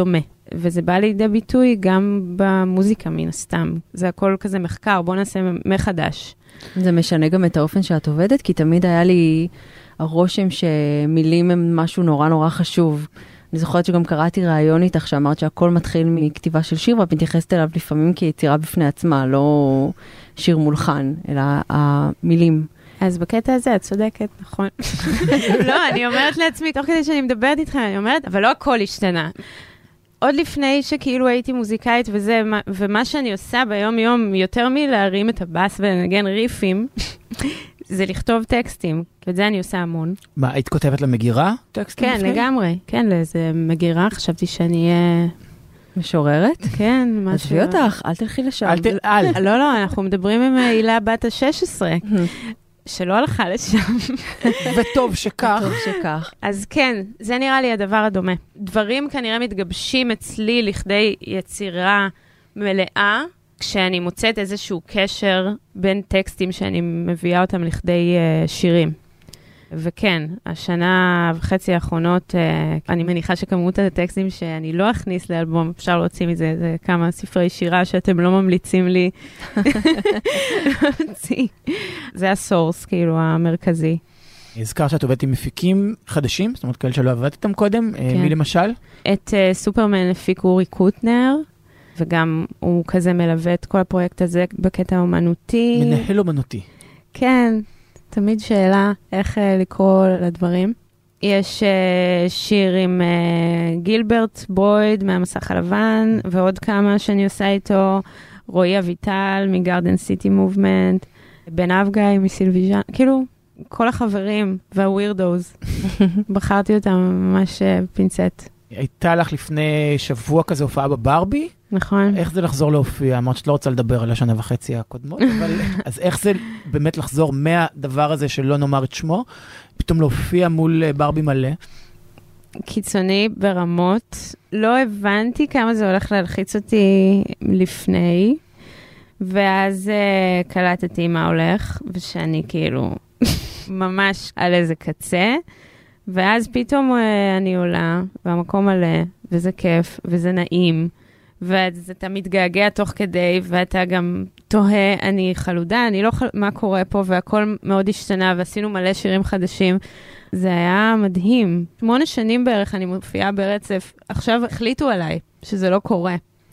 וזה בא לידי ביטוי גם במוזיקה מן הסתם. זה הכל כזה מחקר, בוא נעשה מחדש. זה משנה גם את האופן שאת עובדת, כי תמיד היה לי הרושם שמילים הם משהו נורא נורא חשוב. אני זוכרת שגם קראתי ראיון איתך שאמרת שהכל מתחיל מכתיבה של שיר, ואת מתייחסת אליו לפעמים כיצירה בפני עצמה, לא שיר מולחן, אלא המילים. אז בקטע הזה את צודקת, נכון. לא, אני אומרת לעצמי, תוך כדי שאני מדברת איתכם, אני אומרת, אבל לא הכל השתנה. עוד לפני שכאילו הייתי מוזיקאית וזה, ומה שאני עושה ביום יום, יותר מלהרים את הבאס ולנגן ריפים, זה לכתוב טקסטים, ואת זה אני עושה המון. מה, היית כותבת למגירה? טקסטים כן, לפני? לגמרי. כן, לאיזה מגירה, חשבתי שאני אהיה... משוררת? כן, משהו. עזבי אותך, אל תלכי לשם. אל תלעל. לא, לא, אנחנו מדברים עם הילה בת ה-שש עשרה, שלא הלכה לשם. וטוב שכך. טוב שכך. אז כן, זה נראה לי הדבר הדומה. דברים כנראה מתגבשים אצלי לכדי יצירה מלאה, כשאני מוצאת איזשהו קשר בין טקסטים שאני מביאה אותם לכדי uh, שירים. וכן, השנה וחצי האחרונות, uh, אני מניחה שכמות הטקסטים שאני לא אכניס לאלבום, אפשר להוציא מזה, זה כמה ספרי שירה שאתם לא ממליצים לי להוציא. זה הסורס, כאילו, המרכזי. הזכר שאת עובדת עם מפיקים חדשים, זאת אומרת, כאלה שלא עבדת איתם קודם, כן. מי למשל? את uh, סופרמן הפיק אורי קוטנר, וגם הוא כזה מלווה את כל הפרויקט הזה בקטע האומנותי. מנהל אומנותי. כן, תמיד שאלה איך uh, לקרוא לדברים. יש uh, שיר עם uh, גילברט בויד מהמסך הלבן, ועוד כמה שאני עושה איתו, רועי אביטל מגרדן סיטי מובמנט, בן אבגאי מסילביז'אן, כאילו כל החברים והווירדוז. בחרתי אותם ממש uh, פינצט. הייתה לך לפני שבוע כזה הופעה בברבי? נכון. איך זה לחזור להופיע? אמרת שאת לא רוצה לדבר על השנה וחצי הקודמות, אבל אז איך זה באמת לחזור מהדבר הזה שלא נאמר את שמו, פתאום להופיע מול ברבי מלא? קיצוני ברמות. לא הבנתי כמה זה הולך להלחיץ אותי לפני, ואז uh, קלטתי מה הולך, ושאני כאילו ממש על איזה קצה, ואז פתאום uh, אני עולה, והמקום מלא, וזה כיף, וזה נעים, ואתה מתגעגע תוך כדי, ואתה גם תוהה, אני חלודה, אני לא חל... מה קורה פה, והכל מאוד השתנה, ועשינו מלא שירים חדשים. זה היה מדהים. שמונה שנים בערך אני מופיעה ברצף, עכשיו החליטו עליי שזה לא קורה.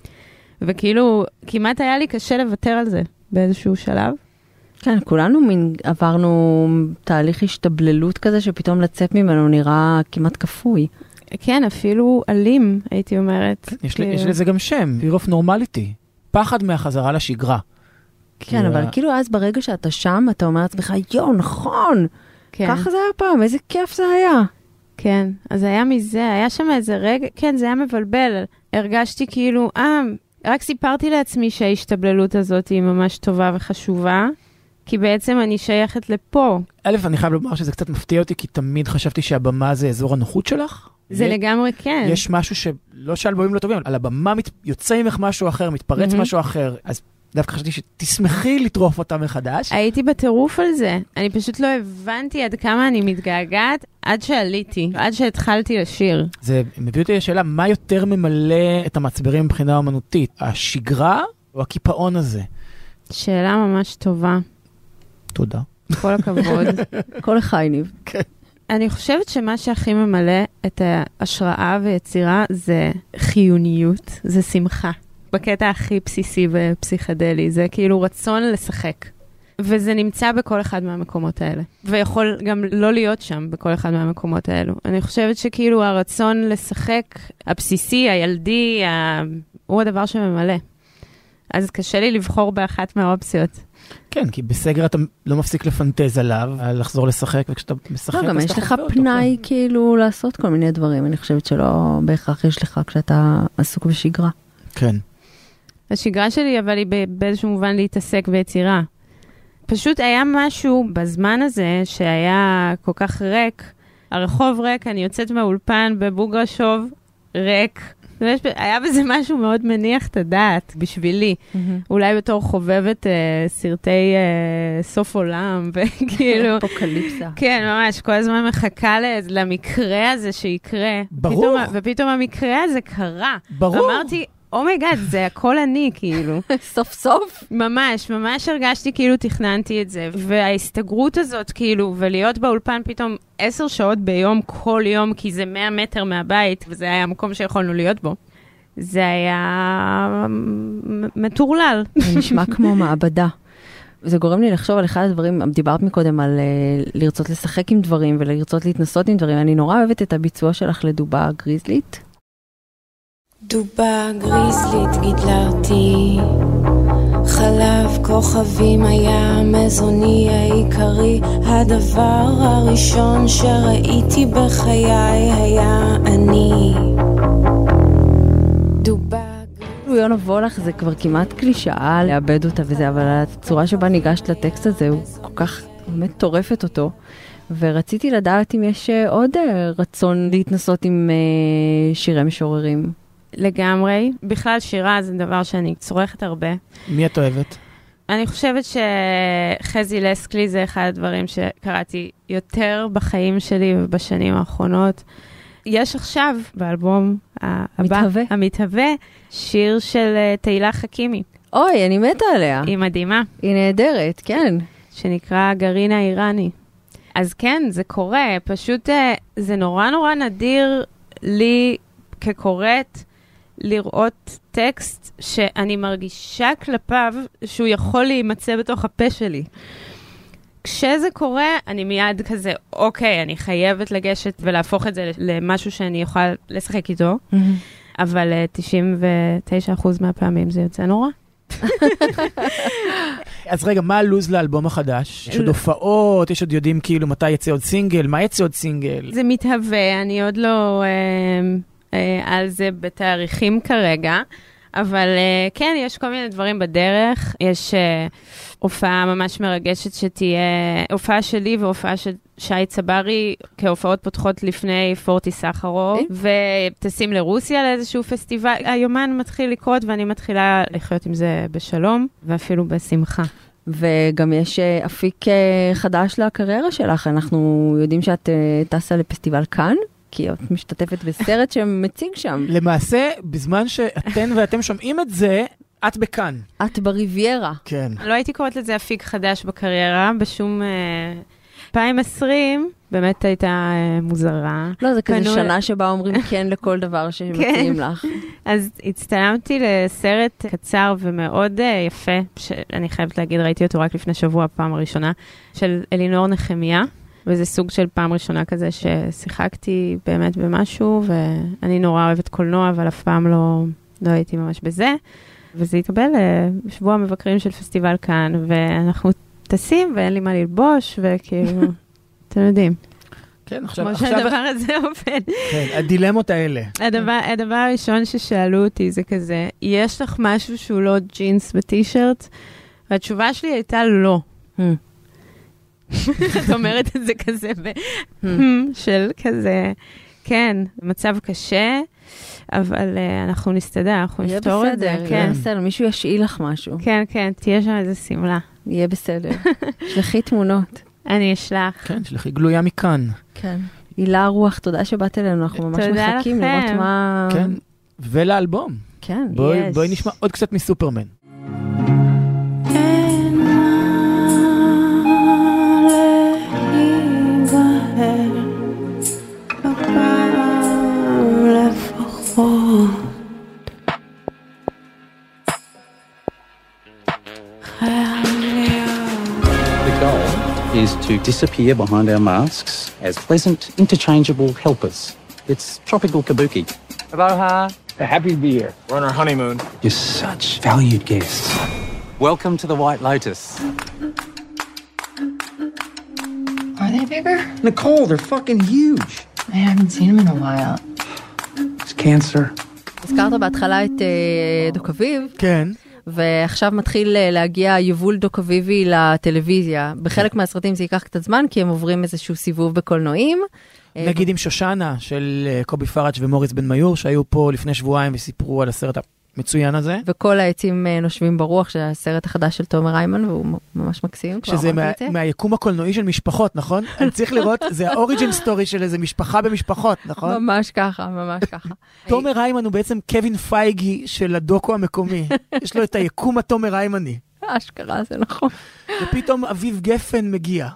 וכאילו, כמעט היה לי קשה לוותר על זה באיזשהו שלב. כן, כולנו מין, עברנו תהליך השתבללות כזה, שפתאום לצאת ממנו נראה כמעט כפוי. כן, אפילו אלים, הייתי אומרת. יש, כאילו... יש לזה גם שם, fear of normality. פחד מהחזרה לשגרה. כן, כי... אבל כאילו אז ברגע שאתה שם, אתה אומר לעצמך, יו, נכון. כן. ככה זה היה פעם, איזה כיף זה היה. כן, אז היה מזה, היה שם איזה רגע, כן, זה היה מבלבל. הרגשתי כאילו, אה, רק סיפרתי לעצמי שההשתבללות הזאת היא ממש טובה וחשובה, כי בעצם אני שייכת לפה. א', אני חייב לומר שזה קצת מפתיע אותי, כי תמיד חשבתי שהבמה זה אזור הנוחות שלך. זה לגמרי כן. יש משהו שלא שאלבומים לא טובים, על הבמה יוצא ממך משהו אחר, מתפרץ משהו אחר, אז דווקא חשבתי שתשמחי לטרוף אותה מחדש. הייתי בטירוף על זה. אני פשוט לא הבנתי עד כמה אני מתגעגעת, עד שעליתי, עד שהתחלתי לשיר. זה מביא אותי לשאלה, מה יותר ממלא את המצברים מבחינה אומנותית? השגרה או הקיפאון הזה? שאלה ממש טובה. תודה. כל הכבוד. כל החייניב. כן. אני חושבת שמה שהכי ממלא את ההשראה ויצירה זה חיוניות, זה שמחה. בקטע הכי בסיסי ופסיכדלי, זה כאילו רצון לשחק. וזה נמצא בכל אחד מהמקומות האלה. ויכול גם לא להיות שם בכל אחד מהמקומות האלו. אני חושבת שכאילו הרצון לשחק, הבסיסי, הילדי, ה... הוא הדבר שממלא. אז קשה לי לבחור באחת מהאופציות. כן, כי בסגר אתה לא מפסיק לפנטז עליו, לחזור לשחק, וכשאתה משחק... לא, גם יש לך פנאי כאילו לעשות כל מיני דברים. אני חושבת שלא בהכרח יש לך כשאתה עסוק בשגרה. כן. השגרה שלי, אבל היא באיזשהו מובן להתעסק ביצירה. פשוט היה משהו בזמן הזה שהיה כל כך ריק. הרחוב ריק, אני יוצאת מהאולפן בבוגרשוב, ריק. היה בזה משהו מאוד מניח את הדעת, בשבילי. אולי בתור חובבת סרטי סוף עולם, וכאילו... אפוקליפסה. כן, ממש, כל הזמן מחכה למקרה הזה שיקרה. ברור. ופתאום המקרה הזה קרה. ברור. אמרתי, אומייגאד, זה הכל אני, כאילו. סוף סוף. ממש, ממש הרגשתי כאילו תכננתי את זה. וההסתגרות הזאת, כאילו, ולהיות באולפן פתאום עשר שעות ביום, כל יום, כי זה מאה מטר מהבית, וזה היה המקום שיכולנו להיות בו. זה היה מטורלל. זה נשמע כמו מעבדה. זה גורם לי לחשוב על אחד הדברים, דיברת מקודם על uh, לרצות לשחק עם דברים, ולרצות להתנסות עם דברים. אני נורא אוהבת את הביצוע שלך לדובה גריזלית. דובה גריזלית גידלה אותי, חלב כוכבים היה מזוני העיקרי, הדבר הראשון שראיתי בחיי היה אני. דובה יונה וולך זה כבר כמעט קלישאה לאבד אותה וזה, אבל הצורה שבה ניגשת לטקסט הזה הוא כל כך באמת טורפת אותו, ורציתי לדעת אם יש עוד רצון להתנסות עם שירי משוררים. לגמרי. בכלל שירה זה דבר שאני צורכת הרבה. מי את אוהבת? אני חושבת שחזי לסקלי זה אחד הדברים שקראתי יותר בחיים שלי ובשנים האחרונות. יש עכשיו באלבום הבא, מתהווה. המתהווה, שיר של תהילה חכימי. אוי, אני מתה עליה. היא מדהימה. היא נהדרת, כן. שנקרא גרעין האיראני. אז כן, זה קורה. פשוט זה נורא נורא נדיר לי כקוראת לראות טקסט שאני מרגישה כלפיו שהוא יכול להימצא בתוך הפה שלי. כשזה קורה, אני מיד כזה, אוקיי, אני חייבת לגשת ולהפוך את זה למשהו שאני יכולה לשחק איתו, mm-hmm. אבל תשעים ותשעה אחוז מהפעמים זה יוצא נורא. אז רגע, מה הלוז לאלבום החדש? יש עוד הופעות, יש עוד יודעים כאילו מתי יצא עוד סינגל, מה יצא עוד סינגל? זה מתהווה, אני עוד לא אה, אה, על זה בתאריכים כרגע, אבל אה, כן, יש כל מיני דברים בדרך, יש אה, הופעה ממש מרגשת שתהיה, הופעה שלי והופעה של שי צברי, כהופעות פותחות לפני פורטי סחרוב, ותשים לרוסיה לאיזשהו פסטיבל. היומן מתחיל לקרות ואני מתחילה לחיות עם זה בשלום, ואפילו בשמחה. וגם יש אפיק חדש לקריירה שלך, אנחנו יודעים שאת טסה לפסטיבל כאן, כי את משתתפת בסרט שמציג שם. למעשה, בזמן שאתן ואתם שומעים את זה, את בכאן. את בריביירה. כן. לא הייתי קוראת לזה אפיק חדש בקריירה, בשום... אלפיים ועשרים באמת הייתה מוזרה. לא, זה כזה שנה שבה אומרים כן לכל דבר שמציעים לך. אז הצטלמתי לסרט קצר ומאוד יפה, שאני חייבת להגיד, ראיתי אותו רק לפני שבוע, פעם הראשונה, של אלינור נחמיה, וזה סוג של פעם ראשונה כזה ששיחקתי באמת במשהו, ואני נורא אוהבת קולנוע, אבל אף פעם לא, לא הייתי ממש בזה. וזה התקבל לשבוע המבקרים של פסטיבל כאן, ואנחנו טסים, ואין לי מה ללבוש, וכאילו, אתם יודעים. כן, עכשיו... כמו שהדבר הזה עובד. כן, הדילמות האלה. הדבר, הדבר הראשון ששאלו אותי זה כזה, יש לך משהו שהוא לא ג'ינס וטי-שירט? והתשובה שלי הייתה לא. את אומרת את זה כזה, של כזה, כן, מצב קשה, אבל אנחנו נסתדר, אנחנו נפתור את זה. יהיה בסדר, מישהו ישאיל לך משהו. כן, כן, תהיה שם איזה סמלה. יהיה בסדר. שלחי תמונות. אני אשלח. כן, שלחי גלויה מכאן. כן. הילה רוח, תודה שבאת אלינו, אנחנו ממש מחכים לראות מה... כן, ולאלבום. כן. בואי נשמע עוד קצת מסופרמן. Is to disappear behind our masks as pleasant, interchangeable helpers. It's tropical kabuki. Aloha. Happy to be here. We're on our honeymoon. You're such valued guests. Welcome to the White Lotus. Are they bigger? Nicole, they're fucking huge. I haven't seen them in a while. It's cancer. הזכרת בהתחלה את דוק אביב. כן. ועכשיו מתחיל להגיע יבול דוק אביבי לטלוויזיה. בחלק מהסרטים זה ייקח קצת זמן, כי הם עוברים איזשהו סיבוב בקולנועים. נגיד עם שושנה של קובי פראץ' ומוריס בן מיור, שהיו פה לפני שבועיים וסיפרו על הסרט המצוין הזה. וכל העצים נושבים ברוח, שזה הסרט החדש של תומר ריימן, והוא ממש מקסים. שזה מה, מהיקום הקולנועי של משפחות, נכון? אני צריך לראות, זה האוריג'ין סטורי של איזה משפחה במשפחות, נכון? ממש ככה, ממש ככה. תומר ריימן הוא בעצם קווין פייגי של הדוקו המקומי. יש לו את היקום התומר ריימני. אשכרה, זה נכון. ופתאום אביב גפן מגיע.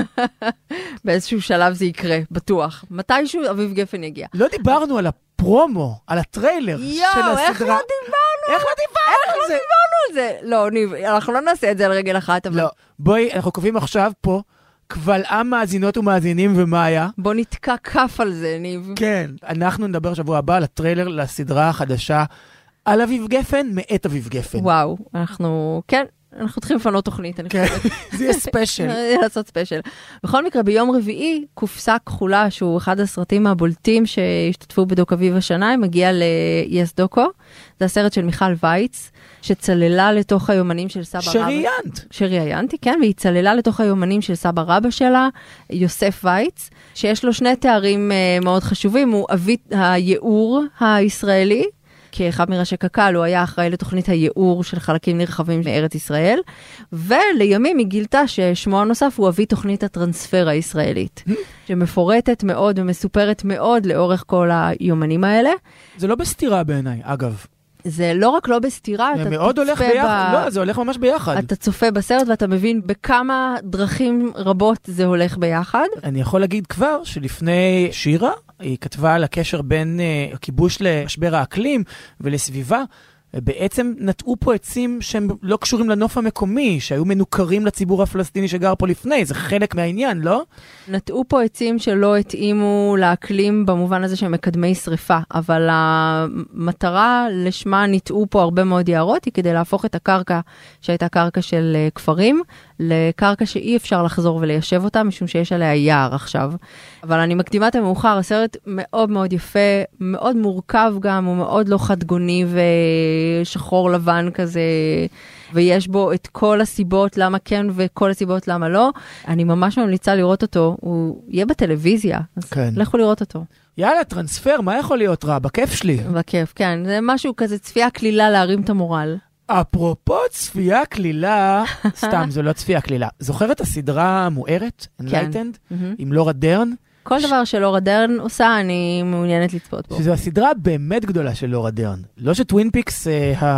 באיזשהו שלב זה יקרה, בטוח. מתישהו אביב גפן יגיע. לא דיברנו על הפרומו, על הטריילר של הסדרה. יואו, איך לא דיברנו? איך לא דיברנו על זה? איך לא דיברנו על זה? לא, ניב, אנחנו לא נעשה את זה על רגל אחת, אבל... לא, בואי, אנחנו קובעים עכשיו פה, קבל עם מאזינות ומאזינים ומה היה. בוא נתקע כף על זה, ניב. כן, אנחנו נדבר שבוע הבא על הטריילר לסדרה החדשה על אביב גפן, מאת אביב גפן. וואו, אנחנו, כן, אנחנו צריכים לפנות תוכנית. כן, זה יהיה ספיישל. זה יהיה לעשות ספיישל. בכל מקרה, ביום רביעי, קופסה כחולה, שהוא אחד הסרטים הבולטים שהשתתפו בדוק אביב השנה, מגיע ל-יס דוקו. זה הסרט של מיכל וייץ, שצללה לתוך היומנים של סבא רבא. שראיינת. שראיינתי, כן, והיא צללה לתוך היומנים של סבא רבא שלה, יוסף וייץ, שיש לו שני תארים מאוד חשובים, הוא אבי הייעור הישראלי, כאחד מראשי קק"ל, הוא היה אחראי לתוכנית הייעור של חלקים נרחבים מארץ ישראל, ולימים היא גילתה ששמו הנוסף הוא אבי תוכנית הטרנספר הישראלית, שמפורטת מאוד ומסופרת מאוד לאורך כל היומנים האלה. זה לא בסתירה בעיניי, אגב. זה לא רק לא בסתירה, זה מאוד הולך ביחד, לא, זה הולך ממש ביחד. אתה צופה בסרט ואתה מבין בכמה דרכים רבות זה הולך ביחד. אני יכול להגיד כבר שלפני שירה, היא כתבה על הקשר בין uh, הכיבוש למשבר האקלים ולסביבה, בעצם נטעו פה עצים שהם לא קשורים לנוף המקומי, שהיו מנוכרים לציבור הפלסטיני שגר פה לפני, זה חלק מהעניין, לא? נטעו פה עצים שלא התאימו לאקלים במובן הזה שהם מקדמי שריפה, אבל המטרה לשמה נטעו פה הרבה מאוד יערות, היא כדי להפוך את הקרקע שהייתה קרקע של כפרים, לקרקע שאי אפשר לחזור וליישב אותה, משום שיש עליה יער עכשיו. אבל אני מקדימה את המאוחר, הסרט מאוד מאוד יפה, מאוד מורכב גם, הוא מאוד לא חדגוני ושחור לבן כזה, ויש בו את כל הסיבות למה כן וכל הסיבות למה לא. אני ממש ממליצה לראות אותו, הוא יהיה בטלוויזיה, אז כן. לכו לראות אותו. יאללה, טרנספר, מה יכול להיות רע? בכיף שלי. בכיף, כן. זה משהו כזה צפייה כלילה להרים את המורל. אפרופו צפייה כלילה, סתם, זו לא צפייה כלילה. זוכרת הסדרה המוארת, Enlightened, עם לורה דרן? כל דבר שלורה דרן עושה, אני מעוניינת לצפות בו. שזו הסדרה באמת גדולה של לורה דרן. לא שטווין פיקס,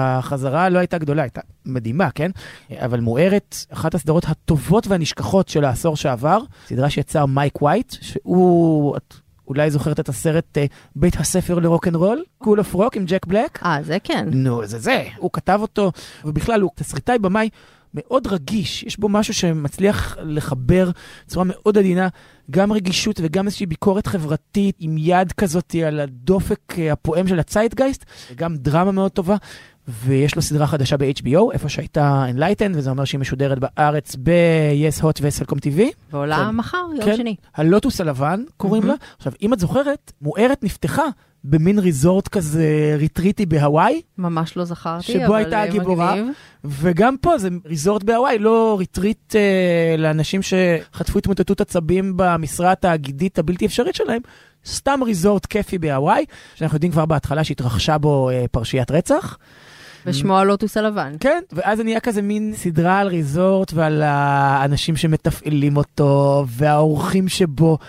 החזרה לא הייתה גדולה, הייתה מדהימה, כן? אבל מוארת, אחת הסדרות הטובות והנשכחות של העשור שעבר, סדרה שיצר מייק ווייט, שהוא... אולי זוכרת את הסרט בית הספר לרוק'נ'רול, קול אוף רוק עם ג'ק בלק. אה, זה כן. נו, זה זה. הוא כתב אותו, ובכלל הוא תסריטאי במאי מאוד רגיש. יש בו משהו שמצליח לחבר בצורה מאוד עדינה, גם רגישות וגם איזושהי ביקורת חברתית, עם יד כזאת על הדופק הפועם של הצייטגייסט, וגם דרמה מאוד טובה. ויש לו סדרה חדשה ב-אייץ' בי או, איפה שהייתה Enlightened, וזה אומר שהיא משודרת בארץ ב-Yes Hot וסלקום טי וי. ועולה מחר, יום כן, שני. הלוטוס הלבן קוראים לה. עכשיו, אם את זוכרת, מוארת נפתחה במין ריזורט כזה ריטריטי בהוואי. ממש לא זכרתי, שבו הייתה הגיבורה. וגם פה זה ריזורט בהוואי, לא ריטריט אה, לאנשים שחטפו התמוטטות עצבים במשרה התאגידית הבלתי אפשרית שלהם. סתם ריזורט כיפי בהוואי, שאנחנו יודעים כבר בהתחלה שהתרחשה בו אה, פרשיית רצח. ושמו הלוטוס הלבן. כן, ואז אני היה כזה מין סדרה על ריזורט ועל האנשים שמתפעלים אותו והאורחים שבו.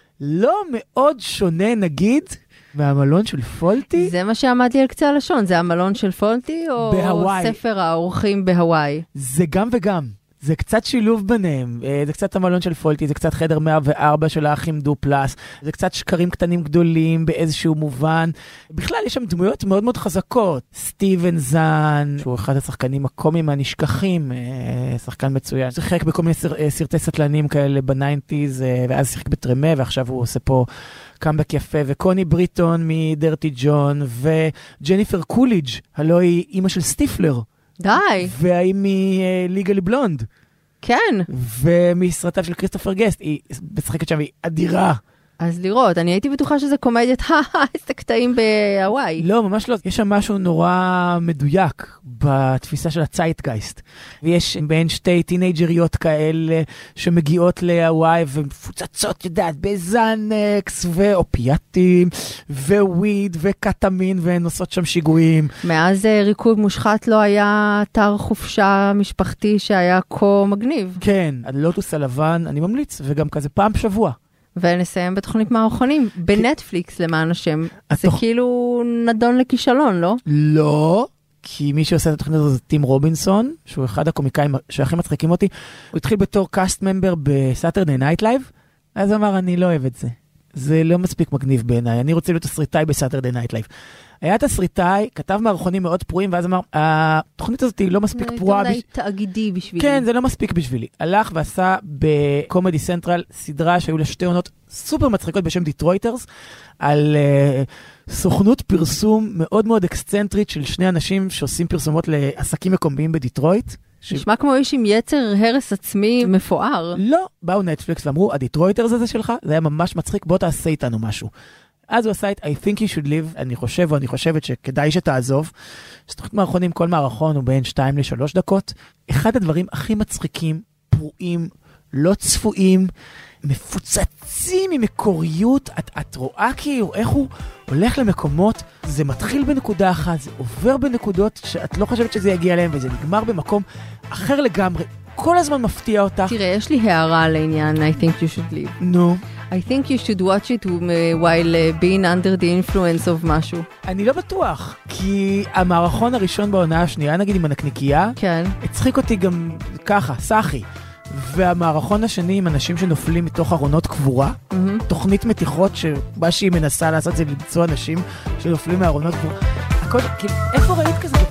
לא מאוד שונה, נגיד, מהמלון של פולטי. זה מה שעמדתי על קצה הלשון, זה המלון של פולטי או בהוואי. ספר האורחים בהוואי? זה גם וגם. זה קצת שילוב ביניהם, זה קצת המלון של פולטי, זה קצת חדר מאה וארבע של האחים דופלס, זה קצת שקרים קטנים גדולים באיזשהו מובן. בכלל יש שם דמויות מאוד מאוד חזקות. סטיבן זן, שהוא אחד השחקנים הקומיים הנשכחים, שחקן מצוין. זה חלק בכל מיני סרטי סטלנים כאלה בניינטיז, ואז שיחק בטרמה, ועכשיו הוא עושה פה קאמבק יפה, וקוני בריטון מדרטי ג'ון, וג'ניפר קוליג', הלוא היא אימא של סטיפלר. די. והיא מליגלי בלונד. כן. ומסרטיו של כריסטופר גסט, היא משחקת שם, היא אדירה. אז לראות, אני הייתי בטוחה שזה קומדיית, איזה קטעים בהוואי. לא, ממש לא. יש שם משהו נורא מדויק בתפיסה של הצייטגייסט. ויש בין שתי טינג'ריות כאלה שמגיעות להוואי ומפוצצות, יודעת, בזנקס ואופיאטים וויד וקטמין והן עושות שם שיגועים. מאז ריקוד מושחת לא היה אתר חופשה משפחתי שהיה כה מגניב. כן, הלוטוס הלבן, אני ממליץ, וגם כזה פעם בשבוע. ונסיים בתוכנית מערכונים, בנטפליקס למען השם. זה כאילו נדון לכישלון, לא? לא, כי מי שעושה את התוכנית הזו זה טים רובינסון, שהוא אחד הקומיקאים שהכי מצחיקים אותי. הוא התחיל בתור קאסט ממבר בסאטרדיי נייט לייב, אז אמר, אני לא אוהב את זה. זה לא מספיק מגניב בעיניי, אני רוצה להיות תסריטאי בסאטרדיי נייט לייב. היה תסריטאי, כתב מערכונים מאוד פרועים, ואז אמר, התוכנית הזאת היא לא מספיק פרועה. זה תאגידי בשבילי. כן, זה לא מספיק בשבילי. הלך ועשה בקומדי סנטרל סדרה שהיו לה שתי עונות סופר מצחיקות בשם דיטרויטרס, על uh, סוכנות פרסום מאוד מאוד אקסצנטרית של שני אנשים שעושים פרסומות לעסקים מקומיים בדיטרויט. נשמע כמו איש עם יצר הרס עצמי מפואר. לא, באו נטפליקס ואמרו, הדיטרויטרס הזה שלך, זה היה ממש מצחיק, בוא תעשה איתנו משהו. אז הוא עשה את I think you should live, אני חושב או אני חושבת שכדאי שתעזוב. שתוכנית מערכונים, כל מערכון הוא בין שתיים לשלוש דקות. אחד הדברים הכי מצחיקים, פרועים, לא צפויים, מפוצצים ממקוריות. את, את רואה כאילו איך הוא הולך למקומות, זה מתחיל בנקודה אחת, זה עובר בנקודות שאת לא חושבת שזה יגיע אליהם, וזה נגמר במקום אחר לגמרי. כל הזמן מפתיע אותך. תראה, יש לי הערה לעניין I think you should live. נו. I think you should watch it while being under the influence of משהו. אני לא בטוח, כי המערכון הראשון בעונה השנייה, נגיד עם הנקניקייה, כן. הצחיק אותי גם ככה, סחי. והמערכון השני עם אנשים שנופלים מתוך ארונות קבורה, mm-hmm. תוכנית מתיחות שמה שהיא מנסה לעשות זה למצוא אנשים שנופלים מארונות קבורה. הכל, כאילו, איפה ראית כזה?